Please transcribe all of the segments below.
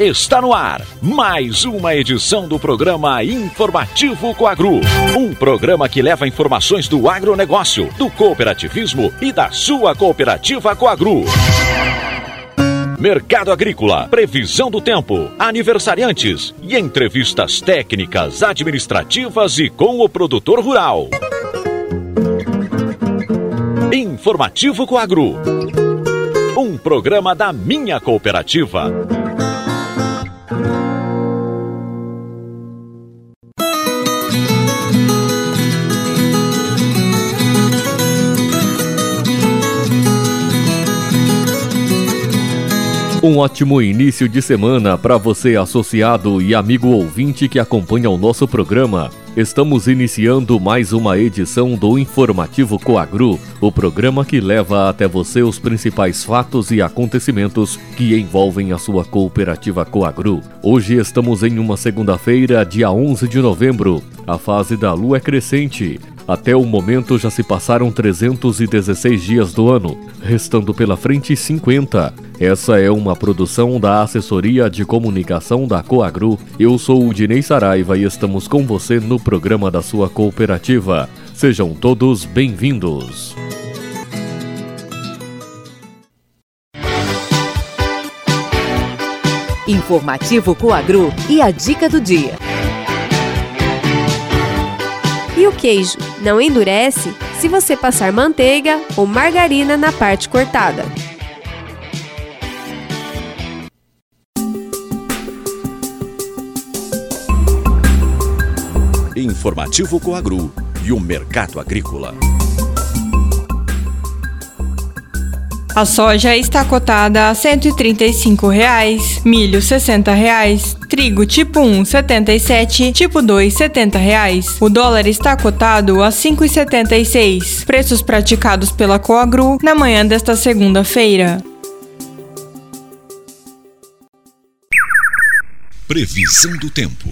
Está no ar mais uma edição do programa Informativo Coagru. Um programa que leva informações do agronegócio, do cooperativismo e da sua cooperativa Coagru. Mercado agrícola, previsão do tempo, aniversariantes e entrevistas técnicas, administrativas e com o produtor rural. Informativo Coagru. Um programa da minha cooperativa. Um ótimo início de semana para você, associado e amigo ouvinte que acompanha o nosso programa. Estamos iniciando mais uma edição do Informativo Coagru, o programa que leva até você os principais fatos e acontecimentos que envolvem a sua cooperativa Coagru. Hoje estamos em uma segunda-feira, dia 11 de novembro. A fase da lua é crescente. Até o momento já se passaram 316 dias do ano, restando pela frente 50. Essa é uma produção da Assessoria de Comunicação da Coagru. Eu sou o Dinei Saraiva e estamos com você no programa da sua cooperativa. Sejam todos bem-vindos. Informativo Coagru e a dica do dia. E o queijo não endurece se você passar manteiga ou margarina na parte cortada. Informativo Coagru e o mercado agrícola. A soja está cotada a R$ 135, milho R$ 60, trigo tipo 1 R$ 77, tipo 2 R$ 70. O dólar está cotado a R$ 5,76. Preços praticados pela Coagru na manhã desta segunda-feira. Previsão do tempo.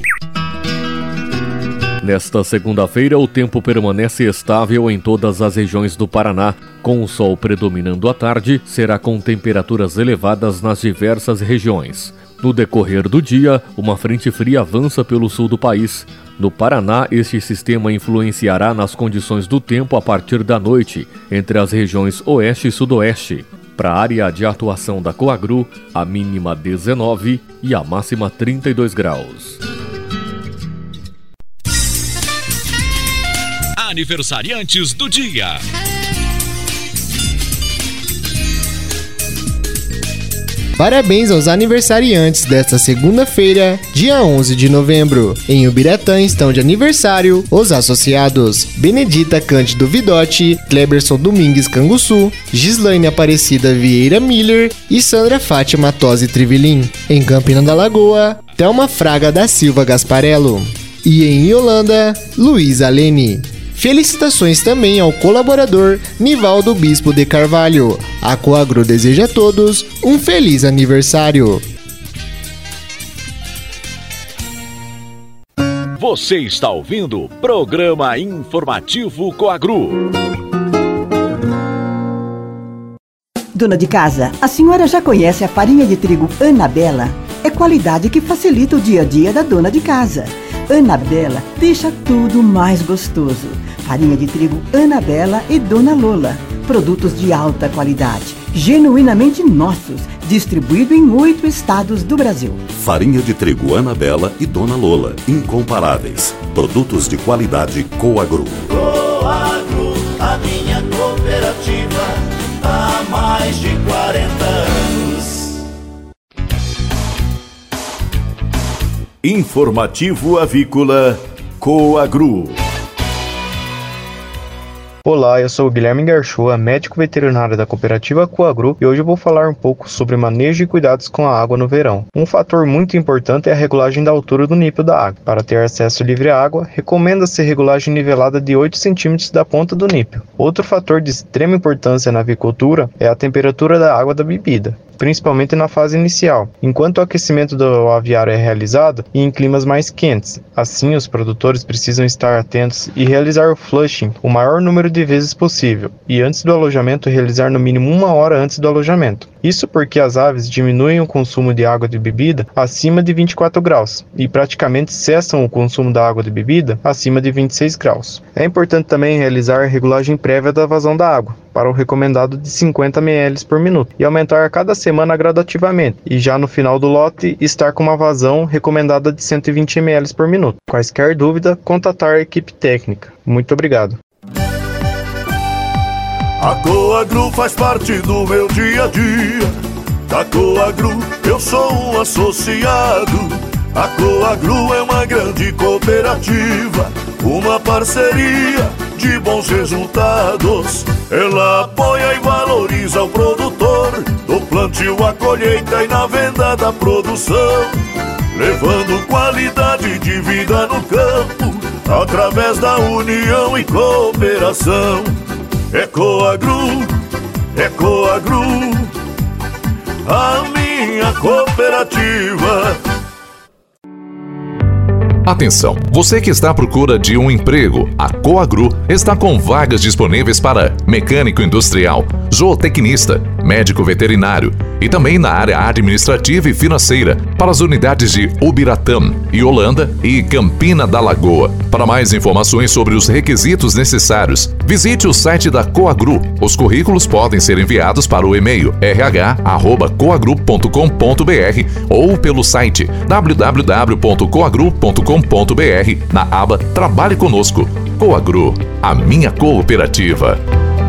Nesta segunda-feira, o tempo permanece estável em todas as regiões do Paraná. Com o sol predominando à tarde, será com temperaturas elevadas nas diversas regiões. No decorrer do dia, uma frente fria avança pelo sul do país. No Paraná, este sistema influenciará nas condições do tempo a partir da noite, entre as regiões oeste e sudoeste. Para a área de atuação da Coagru, a mínima 19 e a máxima 32 graus. Aniversariantes do dia. Parabéns aos aniversariantes desta segunda-feira, dia 11 de novembro. Em Ubiratã estão de aniversário os associados Benedita Cândido Vidotti, Cleberson Domingues Canguçu, Gislaine Aparecida Vieira Miller e Sandra Fátima Tosi Trivelin. Em Campina da Lagoa, Thelma Fraga da Silva Gasparello. E em Iolanda, Luiz Alene. Felicitações também ao colaborador Nivaldo Bispo de Carvalho. A Coagru deseja a todos um feliz aniversário. Você está ouvindo o programa Informativo Coagru. Dona de casa, a senhora já conhece a farinha de trigo Anabela? É qualidade que facilita o dia a dia da dona de casa. Anabela deixa tudo mais gostoso. Farinha de trigo Anabela e Dona Lola. Produtos de alta qualidade, genuinamente nossos, distribuído em 8 estados do Brasil. Farinha de trigo Anabela e Dona Lola, incomparáveis. Produtos de qualidade Coagru. Coagru, a minha cooperativa, há mais de 40 anos. Informativo Avícola Coagru. Olá, eu sou o Guilherme Garchoa, médico veterinário da cooperativa Coagru, e hoje eu vou falar um pouco sobre manejo e cuidados com a água no verão. Um fator muito importante é a regulagem da altura do nípel da água. Para ter acesso livre à água, recomenda-se regulagem nivelada de 8 cm da ponta do nípel. Outro fator de extrema importância na avicultura é a temperatura da água da bebida. principalmente na fase inicial, enquanto o aquecimento do aviário é realizado em climas mais quentes. Assim, os produtores precisam estar atentos e realizar o flushing o maior número de vezes possível, e antes do alojamento realizar no mínimo 1 hora antes do alojamento. Isso porque as aves diminuem o consumo de água de bebida acima de 24 graus e praticamente cessam o consumo da água de bebida acima de 26 graus. É importante também realizar a regulagem prévia da vazão da água, para o recomendado de 50 ml por minuto, e aumentar a cada semana gradativamente, e já no final do lote estar com uma vazão recomendada de 120 ml por minuto. Quaisquer dúvida, contatar a equipe técnica. Muito obrigado. A Coagro faz parte do meu dia a dia. Da Coagro eu sou um associado. A Coagro é uma grande cooperativa, uma parceria de bons resultados. Ela apoia e valoriza o produtor, do plantio à colheita e na venda da produção, levando qualidade de vida no campo, através da união e cooperação. É Coagro, a minha cooperativa. Atenção, você que está à procura de um emprego, a Coagro está com vagas disponíveis para mecânico industrial, zootecnista, médico veterinário e também na área administrativa e financeira para as unidades de Ubiratã, Yolanda e Campina da Lagoa. Para mais informações sobre os requisitos necessários, visite o site da Coagro. Os currículos podem ser enviados para o e-mail rh@coagro.com.br ou pelo site www.coagro.com.br na aba Trabalhe Conosco. Coagro, a minha cooperativa.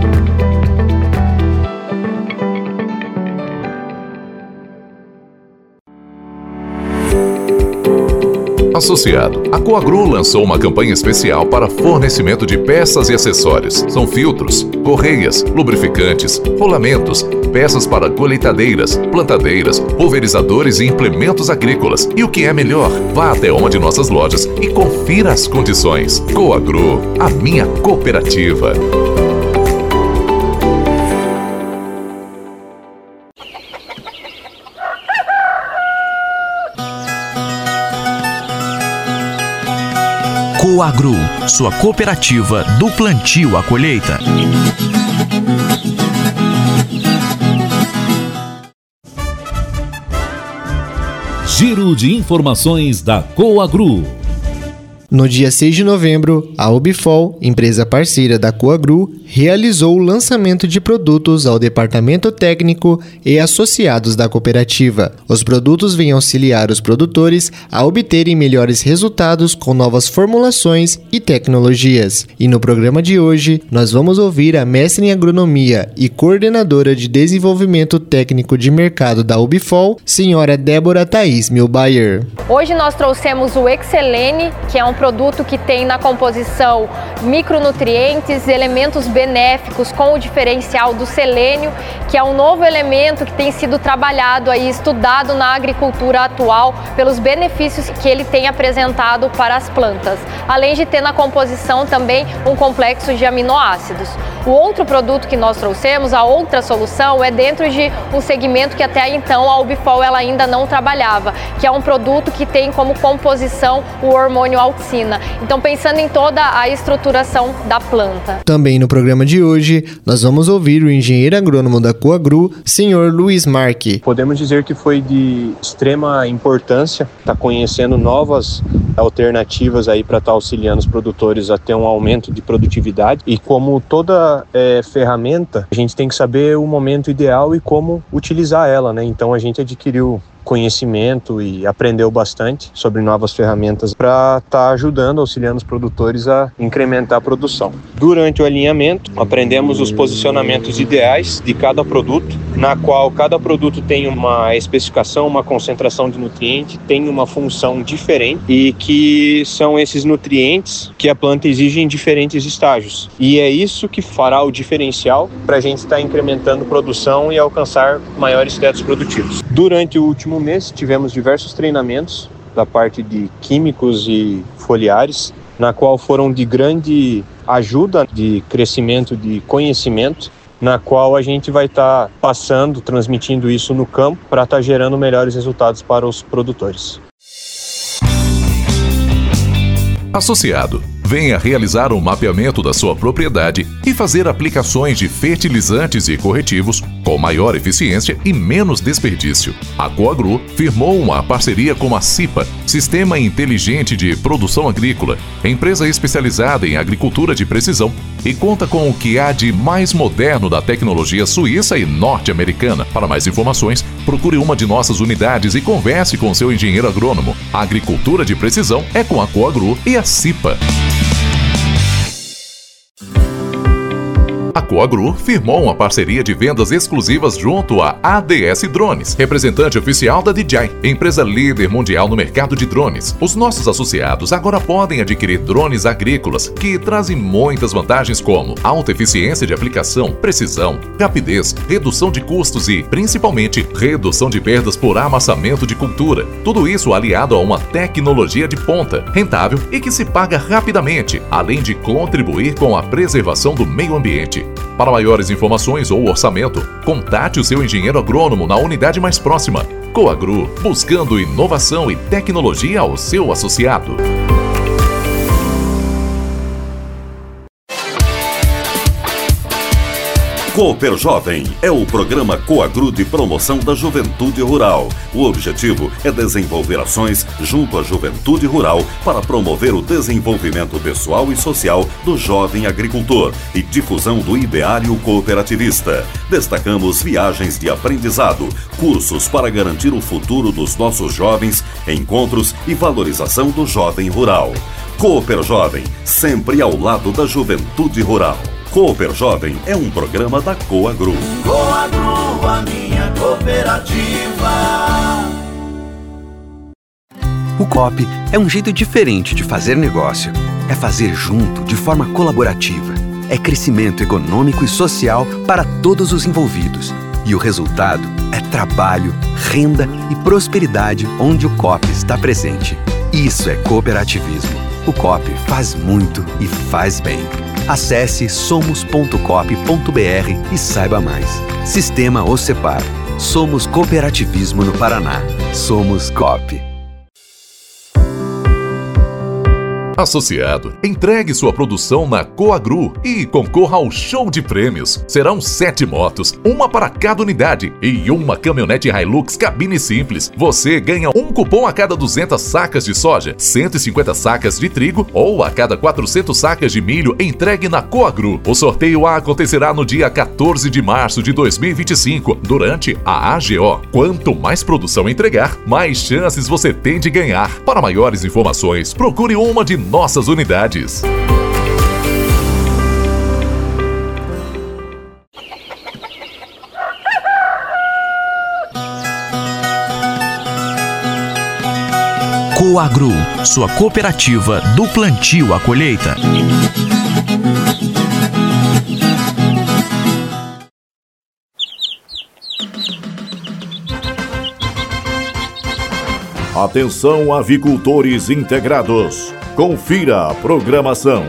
Associado, a Coagro lançou uma campanha especial para fornecimento de peças e acessórios. São filtros, correias, lubrificantes, rolamentos, peças para colheitadeiras, plantadeiras, pulverizadores e implementos agrícolas. E o que é melhor, vá até uma de nossas lojas e confira as condições. Coagro, a minha cooperativa. Coagro, sua cooperativa do plantio à colheita. Giro de informações da Coagro. No dia 6 de novembro, a Ubifol, empresa parceira da Coagro, realizou o lançamento de produtos ao departamento técnico e associados da cooperativa. Os produtos vêm auxiliar os produtores a obterem melhores resultados com novas formulações e tecnologias. E no programa de hoje, nós vamos ouvir a mestre em agronomia e coordenadora de desenvolvimento técnico de mercado da Ubifol, senhora Débora Thaís Milbayer. Hoje nós trouxemos o Excelene, que é um produto que tem na composição micronutrientes, elementos benéficos com o diferencial do selênio, que é um novo elemento que tem sido trabalhado e estudado na agricultura atual pelos benefícios que ele tem apresentado para as plantas, além de ter na composição também um complexo de aminoácidos. O outro produto que nós trouxemos, a outra solução, é dentro de um segmento que até então a Ubifol ela ainda não trabalhava, que é um produto que tem como composição o hormônio auxina. Então, pensando em toda a estruturação da planta. Também no programa de hoje, nós vamos ouvir o engenheiro agrônomo da Coagro, senhor Luiz Marque. Podemos dizer que foi de extrema importância estar conhecendo novas alternativas aí para estar auxiliando os produtores a ter um aumento de produtividade, e como toda ferramenta, a gente tem que saber o momento ideal e como utilizar ela, né? Então a gente adquiriu conhecimento e aprendeu bastante sobre novas ferramentas para estar ajudando, auxiliando os produtores a incrementar a produção. Durante o alinhamento, aprendemos os posicionamentos ideais de cada produto, na qual cada produto tem uma especificação, uma concentração de nutriente, tem uma função diferente e que são esses nutrientes que a planta exige em diferentes estágios. E é isso que fará o diferencial para a gente estar incrementando produção e alcançar maiores tetos produtivos. Durante o último mês, tivemos diversos treinamentos da parte de químicos e foliares, na qual foram de grande ajuda de crescimento de conhecimento na qual a gente vai estar passando, transmitindo isso no campo para estar gerando melhores resultados para os produtores. Associado, venha realizar um mapeamento da sua propriedade e fazer aplicações de fertilizantes e corretivos com maior eficiência e menos desperdício. A Coagru firmou uma parceria com a CIPA, Sistema Inteligente de Produção Agrícola, empresa especializada em agricultura de precisão, e conta com o que há de mais moderno da tecnologia suíça e norte-americana. Para mais informações, procure uma de nossas unidades e converse com seu engenheiro agrônomo. A agricultura de precisão é com a Coagru e a CIPA. A Coagru firmou uma parceria de vendas exclusivas junto à ADS Drones, representante oficial da DJI, empresa líder mundial no mercado de drones. Os nossos associados agora podem adquirir drones agrícolas que trazem muitas vantagens como alta eficiência de aplicação, precisão, rapidez, redução de custos e, principalmente, redução de perdas por amassamento de cultura. Tudo isso aliado a uma tecnologia de ponta, rentável e que se paga rapidamente, além de contribuir com a preservação do meio ambiente. Para maiores informações ou orçamento, contate o seu engenheiro agrônomo na unidade mais próxima. Coagru, buscando inovação e tecnologia ao seu associado. Cooper Jovem é o programa Coagru de promoção da juventude rural. O objetivo é desenvolver ações junto à juventude rural para promover o desenvolvimento pessoal e social do jovem agricultor e difusão do ideário cooperativista. Destacamos viagens de aprendizado, cursos para garantir o futuro dos nossos jovens, encontros e valorização do jovem rural. Cooper Jovem, sempre ao lado da juventude rural. Cooper Jovem é um programa da Coagru. Coagru, a minha cooperativa. O COP é um jeito diferente de fazer negócio. É fazer junto, de forma colaborativa. É crescimento econômico e social para todos os envolvidos. E o resultado é trabalho, renda e prosperidade onde o COP está presente. Isso é cooperativismo. O COP faz muito e faz bem. Acesse somos.cop.br e saiba mais. Sistema OCEPAR. Somos cooperativismo no Paraná. Somos COP. Associado, entregue sua produção na Coagru e concorra ao show de prêmios. Serão 7 motos, uma para cada unidade e uma caminhonete Hilux cabine simples. Você ganha um cupom a cada 200 sacas de soja, 150 sacas de trigo ou a cada 400 sacas de milho entregue na Coagru. O sorteio acontecerá no dia 14 de março de 2025, durante a AGO. Quanto mais produção entregar, mais chances você tem de ganhar. Para maiores informações, procure uma de nossas unidades. Coagru, sua cooperativa do plantio à colheita. Atenção, avicultores integrados. Confira a programação.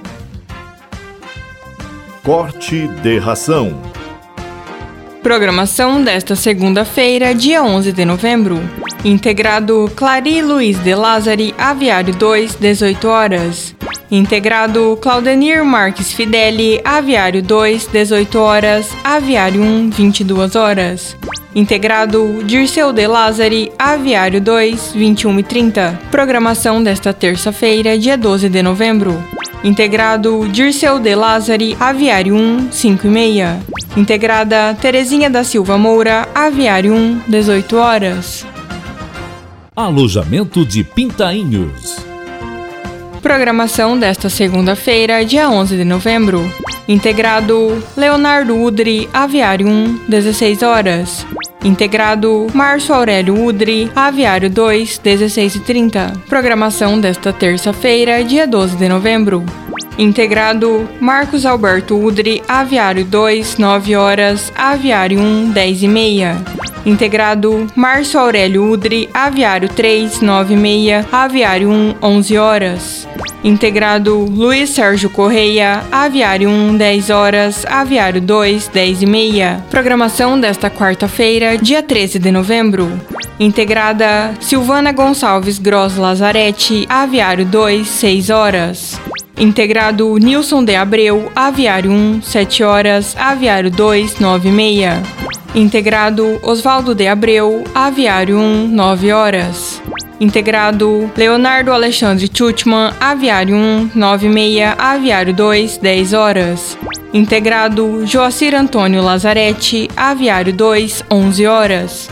Corte de ração. Programação desta segunda-feira, dia 11 de novembro. Integrado Clari Luiz de Lázari, Aviário 2, 18 horas. Integrado Claudenir Marques Fideli, Aviário 2, 18 horas. Aviário 1, 22 horas. Integrado Dirceu de Lázari, Aviário 2, 21h30. Programação desta terça-feira, dia 12 de novembro. Integrado Dirceu de Lázari, Aviário 1, 5h30. Integrada Terezinha da Silva Moura, Aviário 1, 18 horas. Alojamento de Pintainhos. Programação desta segunda-feira, dia 11 de novembro. Integrado Leonardo Udri, Aviário 1, 16 horas. Integrado Márcio Aurélio Udri, Aviário 2, 16h30. Programação desta terça-feira, dia 12 de novembro. Integrado Marcos Alberto Udri, Aviário 2, 9 horas. Aviário 1, 10h30. Integrado Márcio Aurélio Udri, Aviário 3, 9h30. Aviário 1, 11 horas. Integrado Luiz Sérgio Correia, Aviário 1, 10 horas, Aviário 2, 10h30. Programação desta quarta-feira, dia 13 de novembro. Integrada Silvana Gonçalves Gross Lazarete, Aviário 2, 6 horas. Integrado Nilson de Abreu, Aviário 1, 7 horas, Aviário 2, 9h30. Integrado Osvaldo de Abreu, Aviário 1, 9 horas. Integrado Leonardo Alexandre Tchutman, Aviário 1, 9h30, Aviário 2, 10 horas. Integrado Joacir Antônio Lazarete, Aviário 2, 11 horas.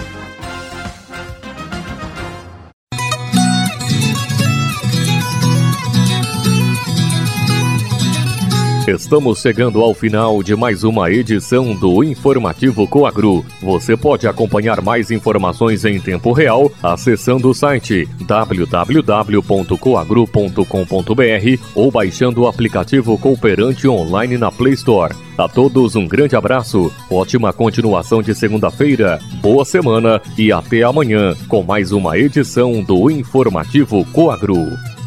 Estamos chegando ao final de mais uma edição do Informativo Coagru. Você pode acompanhar mais informações em tempo real acessando o site www.coagru.com.br ou baixando o aplicativo Cooperante online na Play Store. A todos um grande abraço, ótima continuação de segunda-feira, boa semana e até amanhã com mais uma edição do Informativo Coagru.